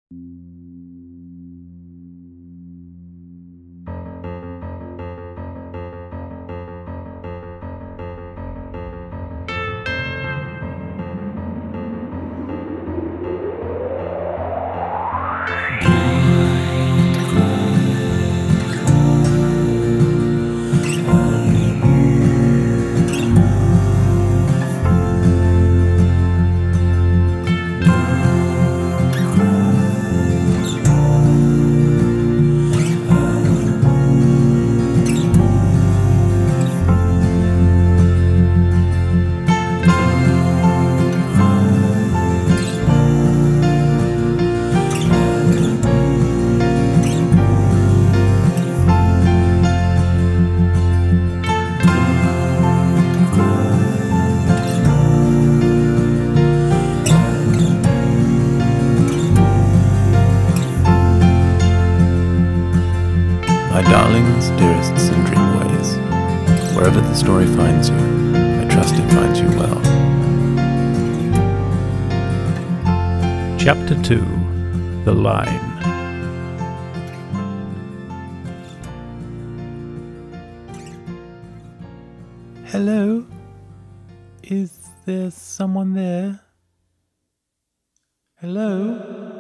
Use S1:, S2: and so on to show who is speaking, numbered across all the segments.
S1: My darlings, dearests, and dreamways, wherever the story finds you, I trust it finds you well. Chapter 2. The Line. Hello? Is there someone there? Hello?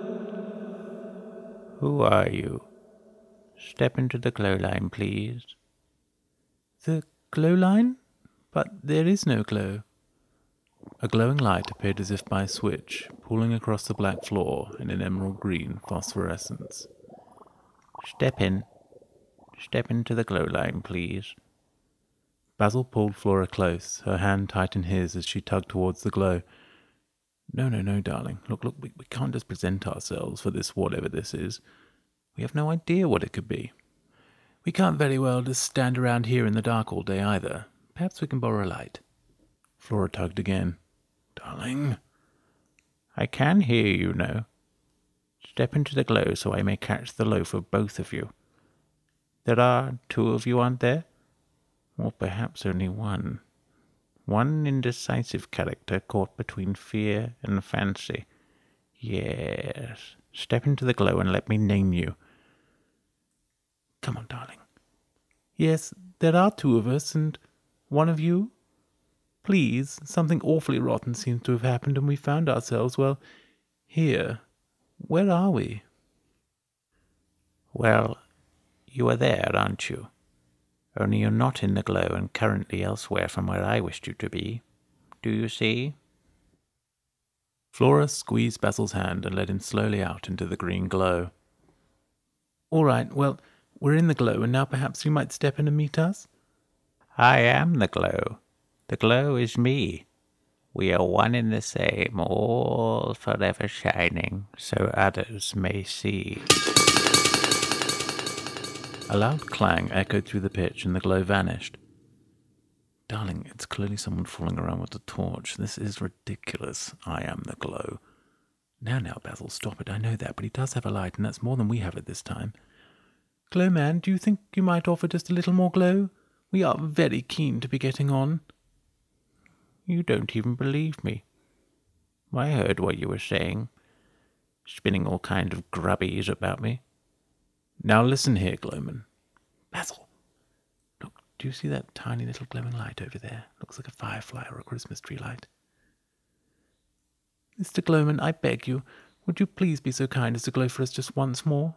S1: Who are you? Step into the glow line, please. The glow line? But there is no glow. A glowing light appeared as if by a switch, pooling across the black floor in an emerald green phosphorescence. Step in. Step into the glow line, please. Basil pulled Flora close, her hand tight in his as she tugged towards the glow. No, darling. Look, we can't just present ourselves for this whatever this is. We have no idea what it could be. We can't very well just stand around here in the dark all day either. Perhaps we can borrow a light. Flora tugged again. Darling. I can hear you now. Step into the glow so I may catch the loaf of both of you. There are 2 of you, aren't there? Or perhaps only one. One indecisive character caught between fear and fancy. Yes. Step into the glow and let me name you. Come on, darling. Yes, there are 2 of us, and one of you. Please, something awfully rotten seems to have happened, and we found ourselves, well, here. Where are we? Well, you are there, aren't you? Only you're not in the glow and currently elsewhere from where I wished you to be. Do you see? Flora squeezed Basil's hand and led him slowly out into the green glow. All right, well, we're in the glow, and now perhaps you might step in and meet us? I am the glow. The glow is me. We are one and the same, all forever shining, so others may see. A loud clang echoed through the pitch, and the glow vanished. Darling, it's clearly someone fooling around with a torch. This is ridiculous. I am the glow. Now, Basil, stop it. I know that, but he does have a light, and that's more than we have at this time. Glow man, do you think you might offer just a little more glow? We are very keen to be getting on. You don't even believe me. I heard what you were saying, spinning all kind of grubbies about me. Now listen here, Glowman. Basil, look, do you see that tiny little glowing light over there? Looks like a firefly or a Christmas tree light. Mr. Glowman, I beg you, would you please be so kind as to glow for us just once more?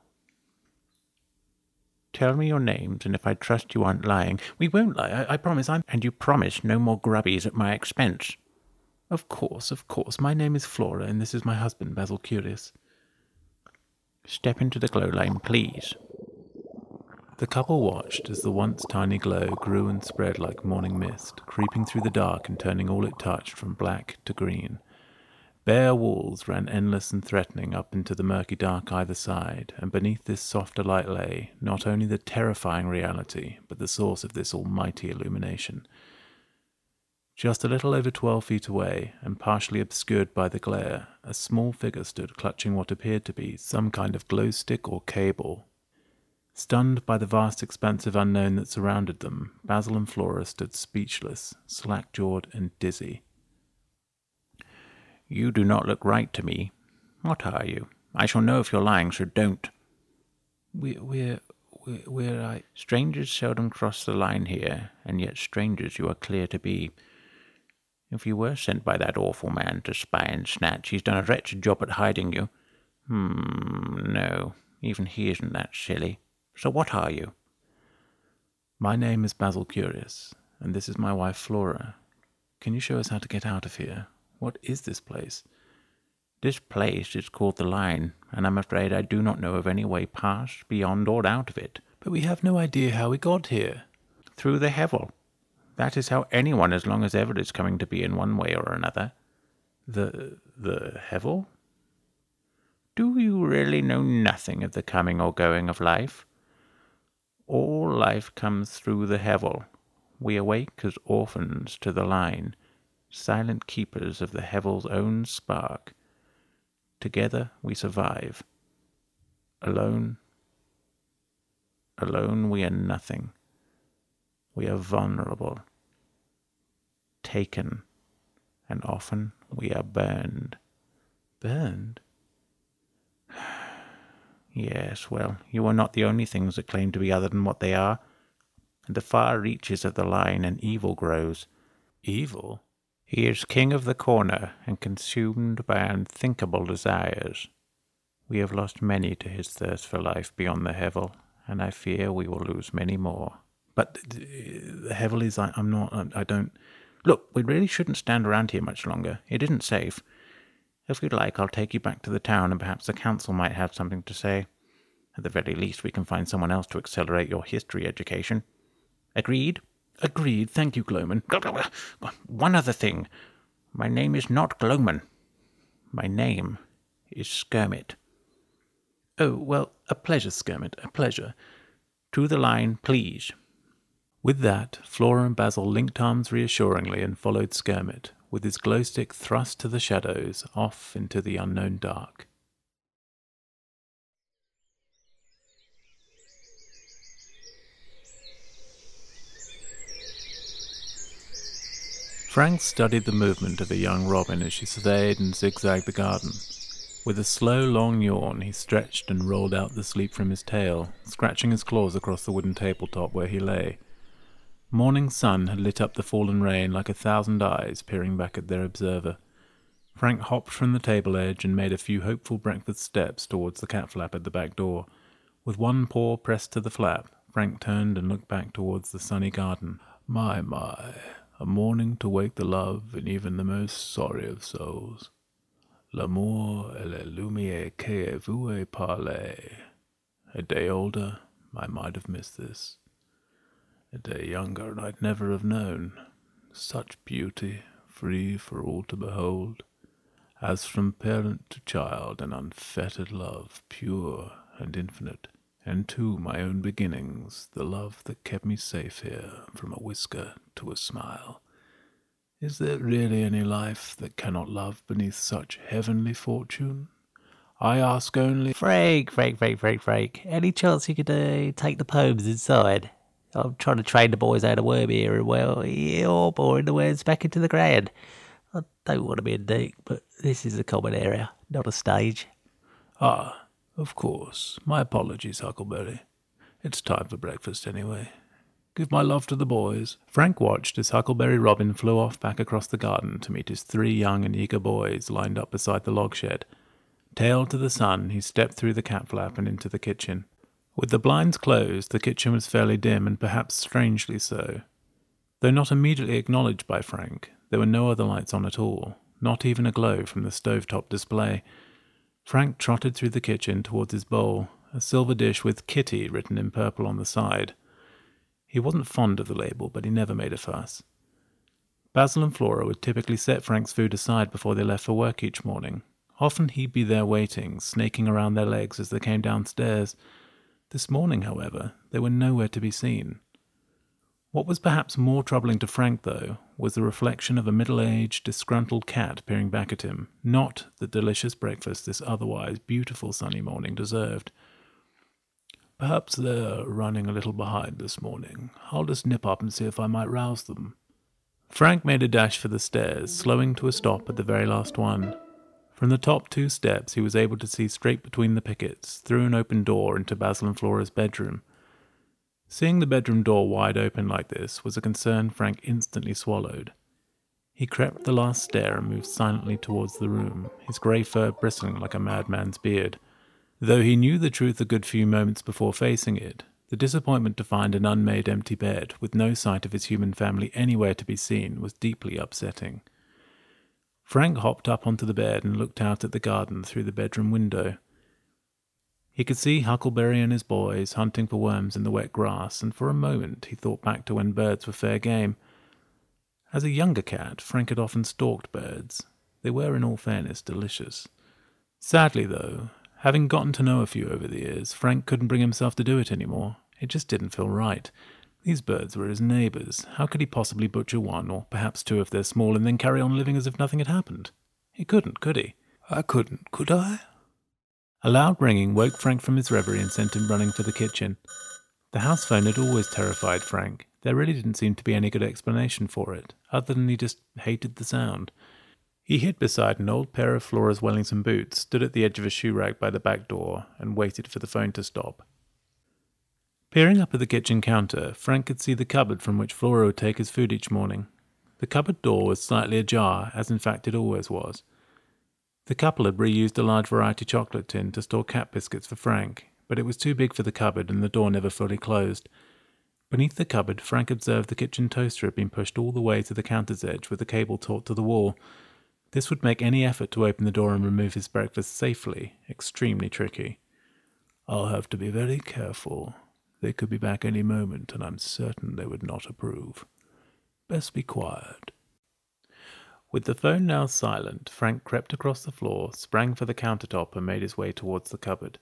S1: Tell me your names, and if I trust you aren't lying. We won't lie, I promise. And you promise no more grubbies at my expense. Of course. My name is Flora, and this is my husband, Basil Curious. Step into the glow line, please. The couple watched as the once tiny glow grew and spread like morning mist, creeping through the dark and turning all it touched from black to green. Bare walls ran endless and threatening up into the murky dark either side, and beneath this softer light lay not only the terrifying reality, but the source of this almighty illumination. Just a little over 12 feet away, and partially obscured by the glare, a small figure stood clutching what appeared to be some kind of glow stick or cable. Stunned by the vast expanse of unknown that surrounded them, Basil and Flora stood speechless, slack-jawed and dizzy. You do not look right to me. What are you? I shall know if you're lying, so don't. We're strangers seldom cross the line here, and yet strangers you are clear to be. If you were sent by that awful man to spy and snatch, he's done a wretched job at hiding you. No, even he isn't that silly. So what are you?
S2: My name is Basil Curious, and this is my wife Flora. Can you show us how to get out of here? What is this place?
S1: This place is called the Line, and I'm afraid I do not know of any way past, beyond, or out of it.
S2: But we have no idea how we got here.
S1: Through the Hevel. That is how anyone as long as ever is coming to be in one way or another.
S2: The Hevel?
S1: Do you really know nothing of the coming or going of life? All life comes through the Hevel. We awake as orphans to the Line, silent keepers of the Hevel's own spark. Together we survive. Alone we are nothing. We are vulnerable, taken, and often we are burned.
S2: Burned?
S1: Yes, well, you are not the only things that claim to be other than what they are. In the far reaches of the Line, an evil grows.
S2: Evil?
S1: He is king of the corner and consumed by unthinkable desires. We have lost many to his thirst for life beyond the Hevel, and I fear we will lose many more.
S2: But the Hevel is, I don't...
S1: Look, we really shouldn't stand around here much longer. It isn't safe. If you'd like, I'll take you back to the town, and perhaps the council might have something to say. At the very least, we can find someone else to accelerate your history education. Agreed?
S2: Agreed. Thank you, Glowman.
S1: One other thing. My name is not Glowman. My name is Skirmit.
S2: Oh, well, a pleasure, Skirmit, a pleasure.
S1: To the Line, please.
S2: With that, Flora and Basil linked arms reassuringly and followed Skirmit, with his glow stick thrust to the shadows, off into the unknown dark. Frank studied the movement of a young robin as she surveyed and zigzagged the garden. With a slow, long yawn, he stretched and rolled out the sleep from his tail, scratching his claws across the wooden tabletop where he lay. Morning sun had lit up the fallen rain like 1,000 eyes peering back at their observer. Frank hopped from the table edge and made a few hopeful breakfast steps towards the cat flap at the back door. With one paw pressed to the flap, Frank turned and looked back towards the sunny garden. My, a morning to wake the love in even the most sorry of souls. L'amour et la lumière que vous avez parlé. A day older, I might have missed this. A day younger, and I'd never have known. Such beauty, free for all to behold, as from parent to child, an unfettered love, pure and infinite. And to my own beginnings, the love that kept me safe here, from a whisker to a smile. Is there really any life that cannot love beneath such heavenly fortune? I ask only...
S3: Frank. Any chance you could take the poems inside? I'm trying to train the boys how to worm here, and well, you're boring the words back into the ground. I don't want to be a dick, but this is a common area, not a stage.
S2: Ah, of course. My apologies, Huckleberry. It's time for breakfast anyway. Give my love to the boys. Frank watched as Huckleberry Robin flew off back across the garden to meet his 3 young and eager boys lined up beside the log shed. Tail to the sun, he stepped through the cat flap and into the kitchen. With the blinds closed, the kitchen was fairly dim, and perhaps strangely so. Though not immediately acknowledged by Frank, there were no other lights on at all, not even a glow from the stovetop display. Frank trotted through the kitchen towards his bowl, a silver dish with Kitty written in purple on the side. He wasn't fond of the label, but he never made a fuss. Basil and Flora would typically set Frank's food aside before they left for work each morning. Often he'd be there waiting, snaking around their legs as they came downstairs. This morning, however, they were nowhere to be seen. What was perhaps more troubling to Frank, though, was the reflection of a middle-aged, disgruntled cat peering back at him, not the delicious breakfast this otherwise beautiful sunny morning deserved. Perhaps they're running a little behind this morning. I'll just nip up and see if I might rouse them. Frank made a dash for the stairs, slowing to a stop at the very last one. From the top 2 steps, he was able to see straight between the pickets, through an open door into Basil and Flora's bedroom. Seeing the bedroom door wide open like this was a concern Frank instantly swallowed. He crept the last stair and moved silently towards the room, his grey fur bristling like a madman's beard. Though he knew the truth a good few moments before facing it, the disappointment to find an unmade empty bed, with no sight of his human family anywhere to be seen, was deeply upsetting. Frank hopped up onto the bed and looked out at the garden through the bedroom window. He could see Huckleberry and his boys hunting for worms in the wet grass, and for a moment he thought back to when birds were fair game. As a younger cat, Frank had often stalked birds. They were, in all fairness, delicious. Sadly, though, having gotten to know a few over the years, Frank couldn't bring himself to do it anymore. It just didn't feel right. These birds were his neighbours. How could he possibly butcher one, or perhaps 2 if they're small, and then carry on living as if nothing had happened? He couldn't, could he?
S1: I couldn't, could I?
S2: A loud ringing woke Frank from his reverie and sent him running for the kitchen. The house phone had always terrified Frank. There really didn't seem to be any good explanation for it, other than he just hated the sound. He hid beside an old pair of Flora's Wellington boots, stood at the edge of a shoe rack by the back door, and waited for the phone to stop. Peering up at the kitchen counter, Frank could see the cupboard from which Flora would take his food each morning. The cupboard door was slightly ajar, as in fact it always was. The couple had reused a large variety chocolate tin to store cat biscuits for Frank, but it was too big for the cupboard and the door never fully closed. Beneath the cupboard, Frank observed the kitchen toaster had been pushed all the way to the counter's edge with the cable taut to the wall. This would make any effort to open the door and remove his breakfast safely extremely tricky.
S1: I'll have to be very careful. They could be back any moment, and I'm certain they would not approve. Best be quiet.
S2: With the phone now silent, Frank crept across the floor, sprang for the countertop, and made his way towards the cupboard.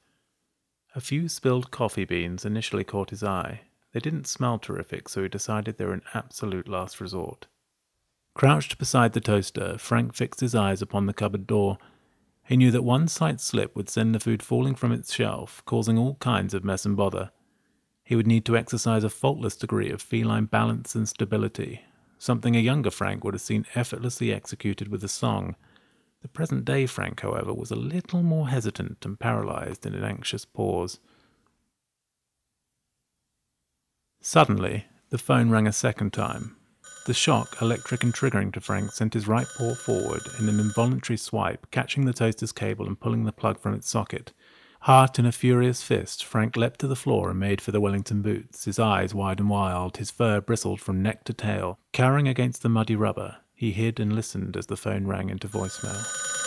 S2: A few spilled coffee beans initially caught his eye. They didn't smell terrific, so he decided they were an absolute last resort. Crouched beside the toaster, Frank fixed his eyes upon the cupboard door. He knew that one slight slip would send the food falling from its shelf, causing all kinds of mess and bother. He would need to exercise a faultless degree of feline balance and stability, something a younger Frank would have seen effortlessly executed with a song. The present-day Frank, however, was a little more hesitant and paralyzed in an anxious pause. Suddenly, the phone rang a second time. The shock, electric and triggering to Frank, sent his right paw forward in an involuntary swipe, catching the toaster's cable and pulling the plug from its socket. Heart in a furious fist, Frank leapt to the floor and made for the Wellington boots, his eyes wide and wild, his fur bristled from neck to tail. Cowering against the muddy rubber, he hid and listened as the phone rang into voicemail.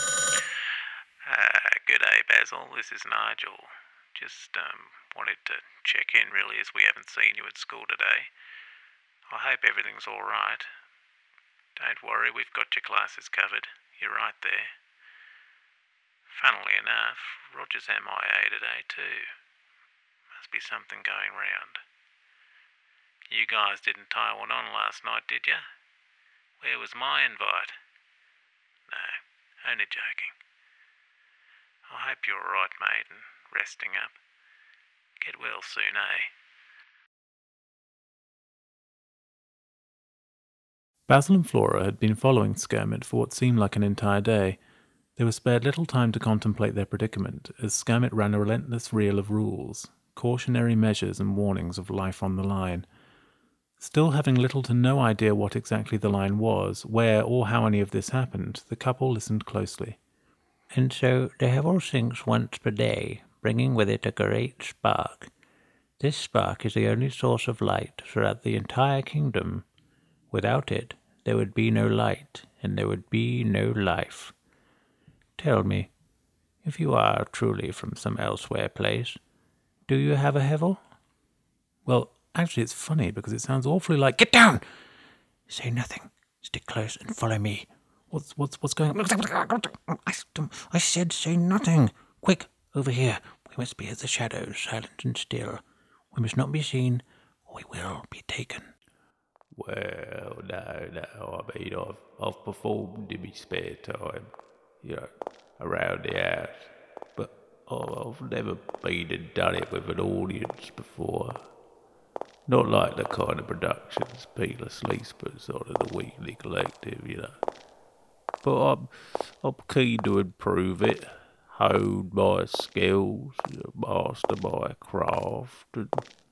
S4: Good day, Basil. This is Nigel. Just wanted to check in, really, as we haven't seen you at school today. I hope everything's all right. Don't worry, we've got your classes covered. You're right there. Funnily enough, Roger's MIA today too. Must be something going round. You guys didn't tie one on last night, did ya? Where was my invite? No, only joking. I hope you're all right, mate, and resting up. Get well soon, eh?
S2: Basil and Flora had been following Skirmit for what seemed like an entire day. They were spared little time to contemplate their predicament, as Skirmit ran a relentless reel of rules, cautionary measures and warnings of life on the line. Still having little to no idea what exactly the line was, where or how any of this happened, the couple listened closely.
S3: And so the Hevel sinks once per day, bringing with it a great spark. This spark is the only source of light throughout the entire kingdom. Without it, there would be no light, and there would be no life. Tell me, if you are truly from some elsewhere place, do you have a Hevel?
S2: Well, actually it's funny, because it sounds awfully like— Get down!
S3: Say nothing. Stick close and follow me.
S2: What's going on?
S3: I said say nothing. Quick, over here. We must be as the shadows, silent and still. We must not be seen, or we will be taken.
S1: Well, no, I mean, I've performed in my spare time, around the house, but I've never been and done it with an audience before. Not like the kind of productions Peter Sleece puts on at the Weekly Collective,
S2: but I'm keen to improve it, hone my skills, master my craft, and,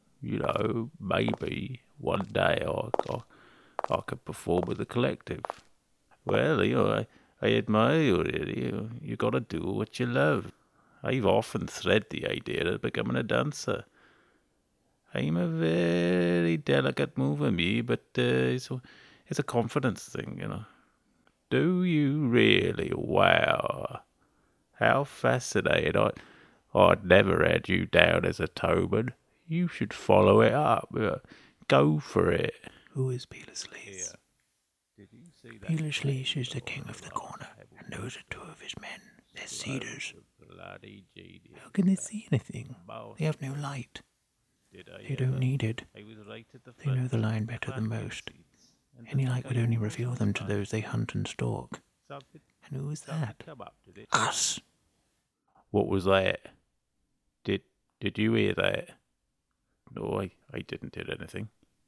S2: maybe one day I could perform with the collective. Well, I admire you, really. You gotta do what you love. I've often thread the idea of becoming a dancer. I'm a very delicate mover, me, but it's a confidence thing, Do you really? Wow. How fascinating. I'd never had you down as a Tobin. You should follow it up. Go for it.
S1: Who is Peeler's Lease? Peeler's Lease is the king of the corner, and those are two of his men. They're cedars. How can they see anything? They have no light. They don't need it. They know the line better than most. Any light would only reveal them to those they hunt and stalk. And who is that? Us!
S2: What was that? Did you hear that? No, I didn't hear anything.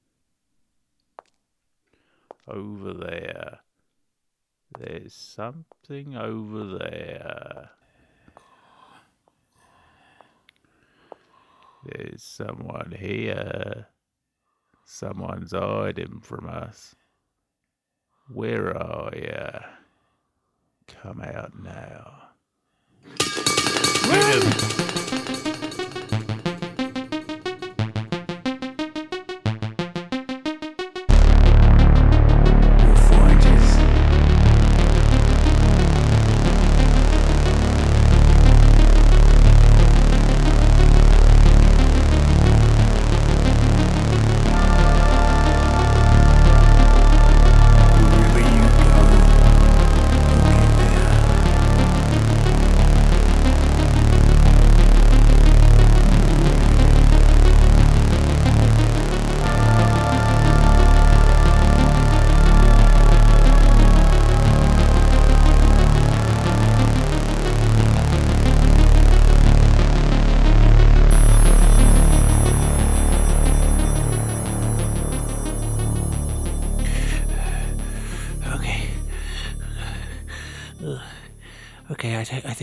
S2: Over there. There's something over there. There's someone here. Someone's hiding from us. Where are you? Come out now. Get him!
S1: Okay,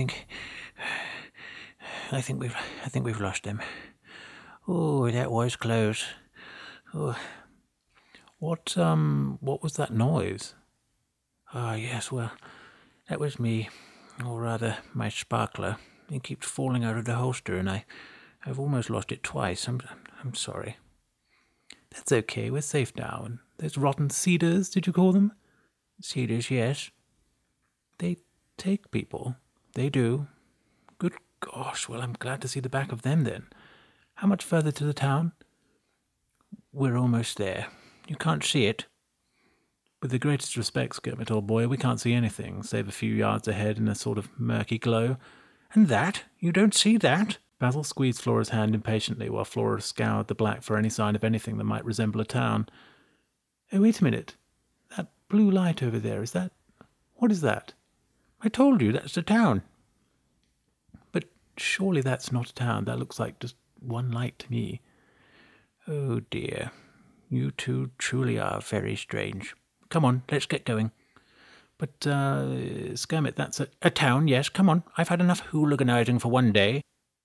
S1: I think we've lost them. Oh, that was close. Oh.
S2: What was that noise?
S1: Ah, yes, well, that was me, or rather, my sparkler. It keeps falling out of the holster, and I've almost lost it twice. I'm sorry.
S2: That's okay, we're safe now. And those rotten cedars, did you call them?
S1: Cedars, yes.
S2: They take people.
S1: They do.
S2: Good gosh, well, I'm glad to see the back of them then. How much further to the town?
S1: We're almost there. You can't see it.
S2: With the greatest respect, Skirmit, old boy, we can't see anything, save a few yards ahead in a sort of murky glow.
S1: And that? You don't see that?
S2: Basil squeezed Flora's hand impatiently while Flora scoured the black for any sign of anything that might resemble a town. Oh, wait a minute. That blue light over there, is that... What is that?
S1: I told you, that's the town.
S2: But surely that's not a town. That looks like just one light to me.
S1: Oh, dear. You two truly are very strange. Come on, let's get going.
S2: But, Skirmit, that's
S1: a town, yes. Come on, I've had enough hooliganizing for one day.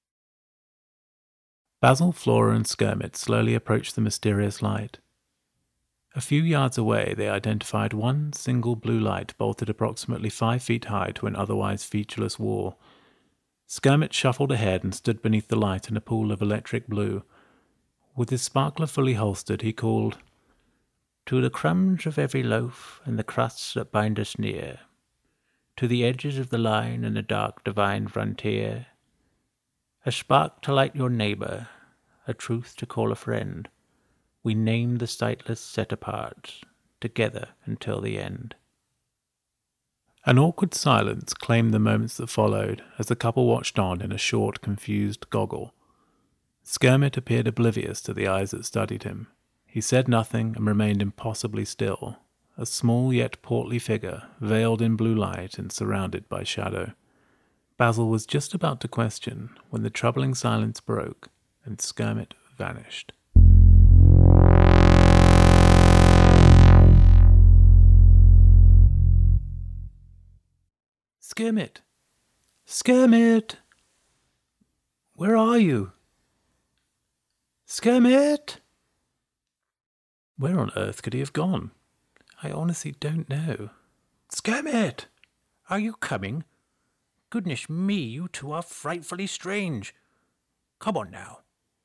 S2: Basil, Flora, and Skirmit slowly approached the mysterious light. A few yards away, they identified one single blue light bolted approximately 5 feet high to an otherwise featureless wall. Skirmit shuffled ahead and stood beneath the light in a pool of electric blue. With his sparkler fully holstered, he called,
S1: "To the crumbs of every loaf and the crusts that bind us near, to the edges of the line and the dark divine frontier, a spark to light your neighbor, a truth to call a friend, we name the sightless set apart, together until the end."
S2: An awkward silence claimed the moments that followed as the couple watched on in a short, confused goggle. Skirmit appeared oblivious to the eyes that studied him. He said nothing and remained impossibly still, a small yet portly figure, veiled in blue light and surrounded by shadow. Basil was just about to question when the troubling silence broke and Skirmit vanished. Skirmit! Skirmit! Where are you? Skirmit! Where on earth could he have gone? I honestly don't know. Skirmit! Are you coming? Goodness me, you two are frightfully strange. Come on now.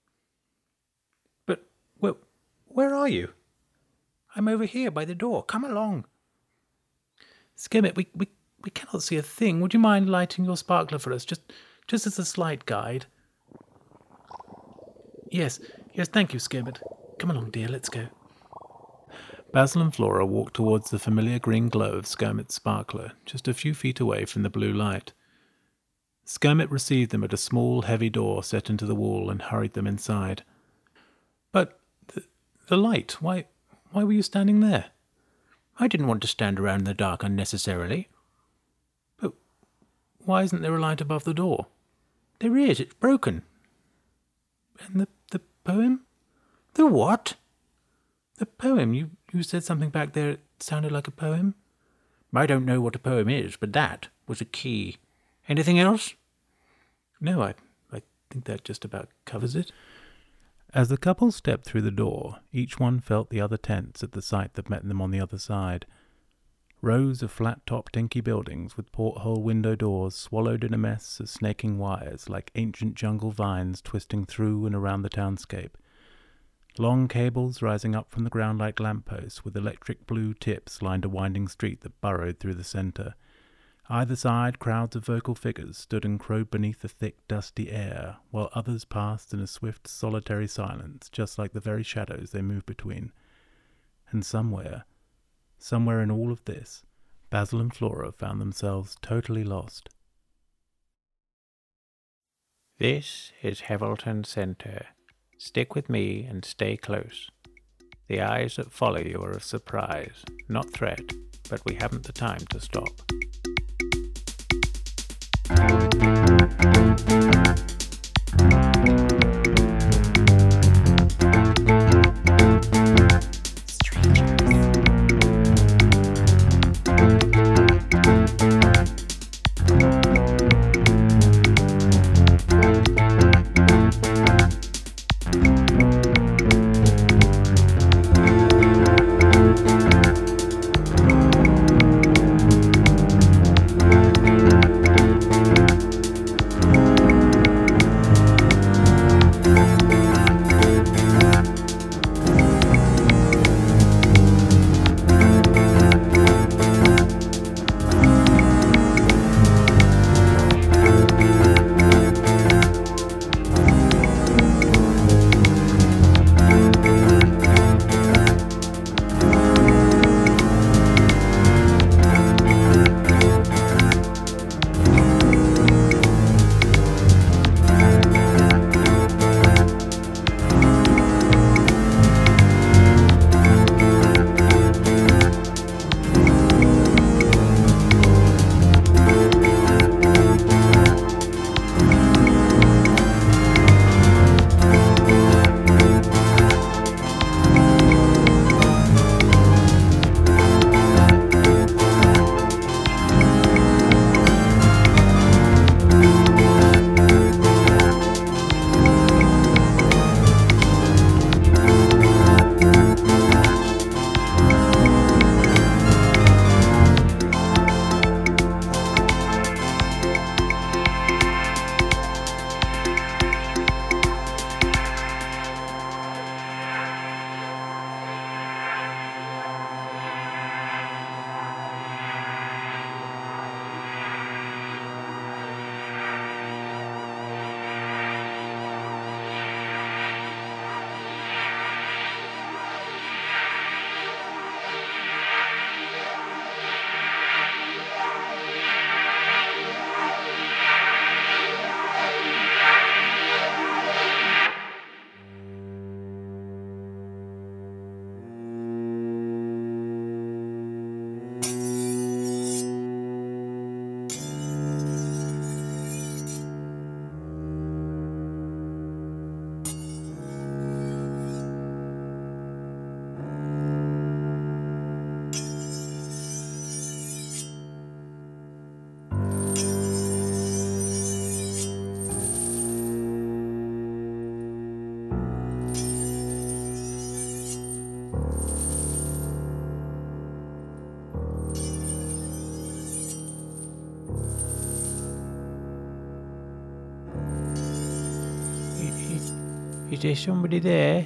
S2: But, well, where are you? I'm over here by the door. Come along. Skirmit, we cannot see a thing. Would you mind lighting your sparkler for us, just as a slight guide? Yes, thank you, Skirmit. Come along, dear, let's go. Basil and Flora walked towards the familiar green glow of Skirmit's sparkler, just a few feet away from the blue light. Skirmit received them at a small, heavy door set into the wall and hurried them inside. But the light, why were you standing there? I didn't want to stand around in the dark unnecessarily. But why isn't there a light above the door? There is, it's broken. And the poem? The what? The poem. You said something back there, it sounded like a poem. I don't know what a poem is, but that was a key. Anything else? No, I think that just about covers it. As the couple stepped through the door, each one felt the other tense at the sight that met them on the other side. Rows of flat-topped dinky buildings with porthole window doors swallowed in a mess of snaking wires like ancient jungle vines twisting through and around the townscape. Long cables rising up from the ground like lampposts with electric blue tips lined a winding street that burrowed through the centre. Either side, crowds of vocal figures stood and crowed beneath the thick, dusty air, while others passed in a swift, solitary silence, just like the very shadows they moved between. And somewhere in all of this, Basil and Flora found themselves totally lost.
S1: This is Hevelton Centre. Stick with me and stay close. The eyes that follow you are of surprise, not threat, but we haven't the time to stop. Is there somebody there?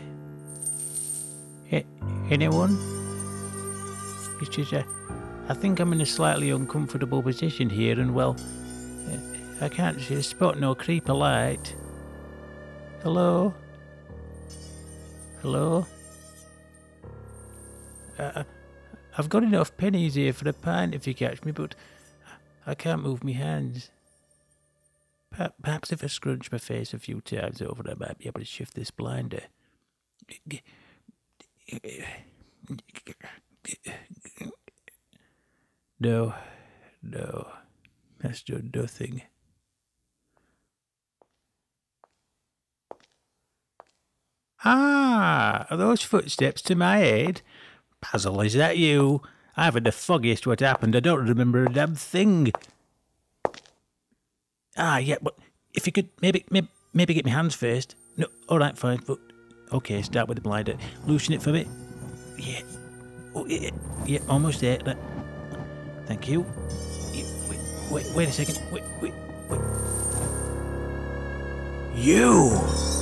S1: Anyone? It's just, I think I'm in a slightly uncomfortable position here, and well, I can't see a spot no creeper light. Hello? Hello? I've got enough pennies here for a pint if you catch me, but I can't move my hands. Perhaps if I scrunch my face a few times over, I might be able to shift this blinder. No, that's done nothing. Ah, are those footsteps to my aid? Basil, is that you? I haven't the foggiest what happened. I don't remember a damn thing. Ah, yeah, but if you could maybe get my hands first. No, all right, fine. But okay, start with the blinder. Loosen it for me. Yeah. Oh, yeah, almost there. Thank you. Wait a second. Wait. You!